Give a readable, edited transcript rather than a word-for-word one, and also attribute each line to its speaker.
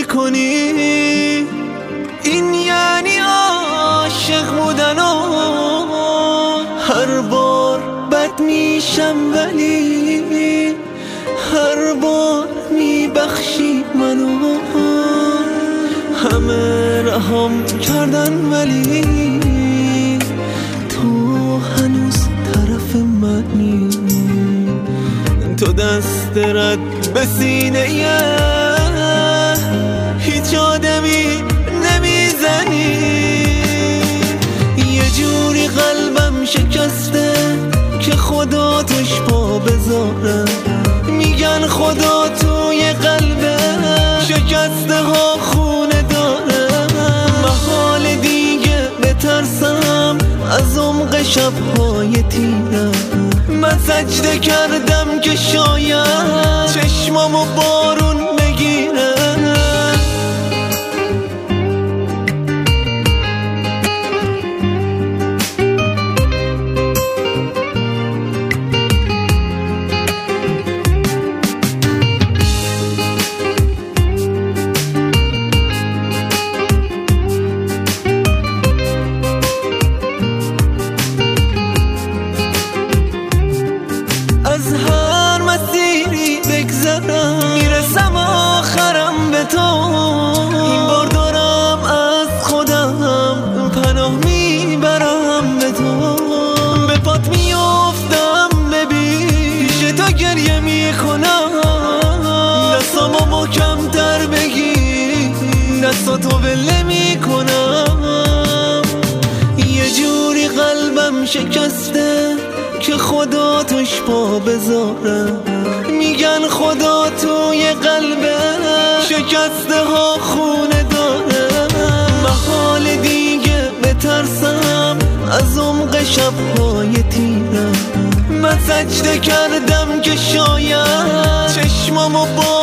Speaker 1: میکنی. این یعنی عاشق بودن و هر بار بد میشم ولی هر بار میبخشی منو. همه رهام کردن ولی تو هنوز طرف منی. تو دست رد به سینه هیچ آدمی نمیزنی. یه جوری قلبم شکسته که خدا توش پا بذاره. میگن خدا توی قلبه شکسته ها خونه داره. محال دیگه بترسم از عمق شبهای تیره. من سجده کردم که شاید چشمامو بارون بگیره. از هر مسیری بگذرم میرسم آخرم به تو. این بار دارم از خودم پناه میبرم به تو. به پات میافتم ببین پیش تو گریه میکنم. دستامو محکم‌تر بگیر دستاتو ول میکنم. یه جوری قلبم شکسته که خدا توش پا بذاره. میگن خدا توی قلبه شکسته ها خونه داره. محال دیگه بترسم از عمق شبهای تیره. من سجده کردم که شاید چشمامو با